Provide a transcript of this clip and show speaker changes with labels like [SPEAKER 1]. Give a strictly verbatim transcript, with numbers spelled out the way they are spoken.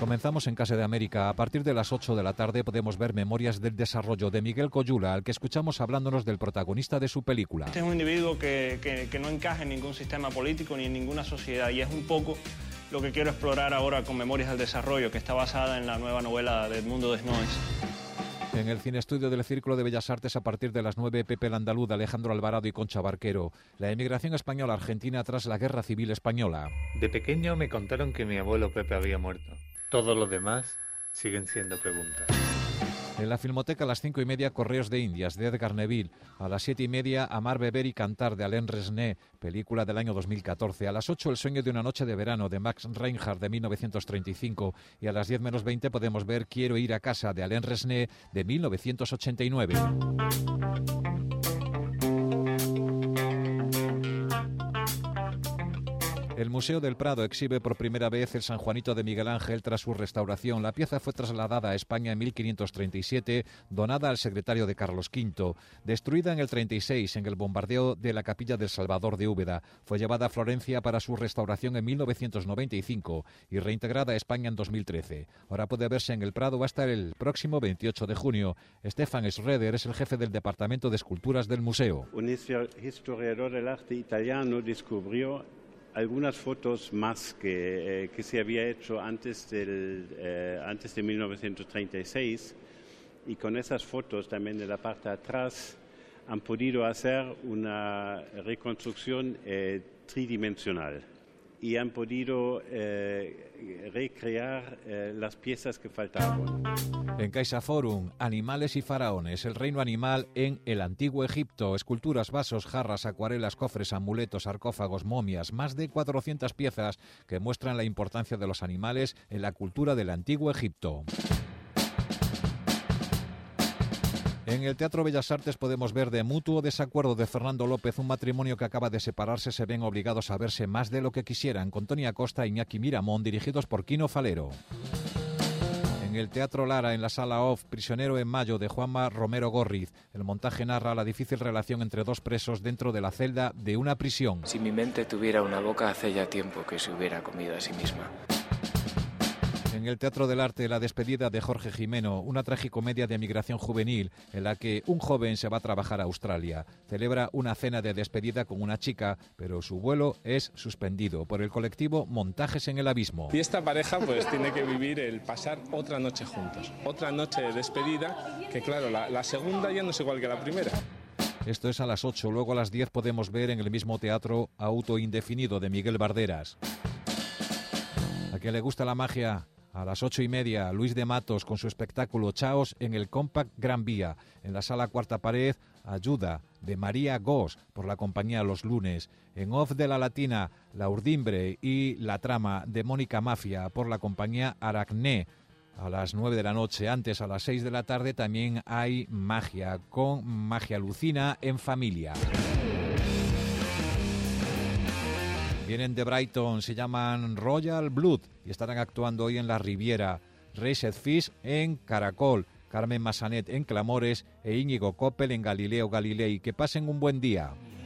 [SPEAKER 1] Comenzamos en Casa de América. A partir de las ocho de la tarde podemos ver Memorias del Desarrollo de Miguel Coyula, al que escuchamos hablándonos del protagonista de su película.
[SPEAKER 2] Este es un individuo que, que, que no encaja en ningún sistema político ni en ninguna sociedad, y es un poco lo que quiero explorar ahora con Memorias del Desarrollo, que está basada en la nueva novela de Edmundo Desnoes.
[SPEAKER 1] En el Cine Estudio del Círculo de Bellas Artes, a partir de las nueve, Pepe el Andaluz, Alejandro Alvarado y Concha Barquero. La emigración española a Argentina tras la Guerra Civil Española.
[SPEAKER 3] De pequeño me contaron que mi abuelo Pepe había muerto. Todo lo demás siguen siendo preguntas.
[SPEAKER 1] En la Filmoteca a las cinco y media, Correos de Indias, de Edgar Neville. A las siete y media, Amar, beber y cantar, de Alain Resnais, película del año dos mil catorce. A las ocho, El sueño de una noche de verano, de Max Reinhardt, de mil novecientos treinta y cinco. Y a las diez menos veinte podemos ver Quiero ir a casa, de Alain Resnais, de mil novecientos ochenta y nueve. El Museo del Prado exhibe por primera vez el San Juanito de Miguel Ángel tras su restauración. La pieza fue trasladada a España en mil quinientos treinta y siete, donada al secretario de Carlos quinto. Destruida en el treinta y seis en el bombardeo de la Capilla del Salvador de Úbeda, fue llevada a Florencia para su restauración en mil novecientos noventa y cinco y reintegrada a España en dos mil trece. Ahora puede verse en el Prado hasta el próximo veintiocho de junio. Stefan Schroeder es el jefe del Departamento de Esculturas del museo.
[SPEAKER 4] Un historiador del arte italiano descubrió algunas fotos más que, eh, que se había hecho antes, del, eh, antes de mil novecientos treinta y seis, y con esas fotos también de la parte de atrás han podido hacer una reconstrucción eh, tridimensional y han podido eh, recrear eh, las piezas que faltaban.
[SPEAKER 1] En CaixaForum, Animales y faraones, el reino animal en el Antiguo Egipto. Esculturas, vasos, jarras, acuarelas, cofres, amuletos, sarcófagos, momias. Más de cuatrocientas piezas que muestran la importancia de los animales en la cultura del Antiguo Egipto. En el Teatro Bellas Artes podemos ver De mutuo desacuerdo, de Fernando López. Un matrimonio que acaba de separarse se ven obligados a verse más de lo que quisieran, con Tony Acosta e Iñaki Miramón, dirigidos por Quino Falero. En el Teatro Lara, en la Sala Off, Prisionero en mayo, de Juanma Romero Gorriz. El montaje narra la difícil relación entre dos presos dentro de la celda de una prisión.
[SPEAKER 5] Si mi mente tuviera una boca, hace ya tiempo que se hubiera comido a sí misma.
[SPEAKER 1] En el Teatro del Arte, La despedida, de Jorge Jimeno, una tragicomedia de emigración juvenil en la que un joven se va a trabajar a Australia. Celebra una cena de despedida con una chica, pero su vuelo es suspendido por el colectivo Montajes en el Abismo.
[SPEAKER 6] Y esta pareja pues tiene que vivir el pasar otra noche juntos, otra noche de despedida, que claro, la, la segunda ya no es igual que la primera.
[SPEAKER 1] Esto es a las ocho, luego a las diez podemos ver en el mismo teatro Auto Indefinido, de Miguel Barderas. ¿A quien le gusta la magia? A las ocho y media, Luis de Matos con su espectáculo Chaos en el Compact Gran Vía. En la Sala Cuarta Pared, Ayuda, de María Gos, por la compañía Los Lunes. En Off de la Latina, La Urdimbre y La Trama, de Mónica Mafia, por la compañía Aracné. A las nueve de la noche, antes a las seis de la tarde, también hay Magia, con Magia Lucina en familia. Vienen de Brighton, se llaman Royal Blood y estarán actuando hoy en la Riviera. Raised Fish en Caracol, Carmen Massanet en Clamores e Íñigo Coppel en Galileo Galilei. Que pasen un buen día.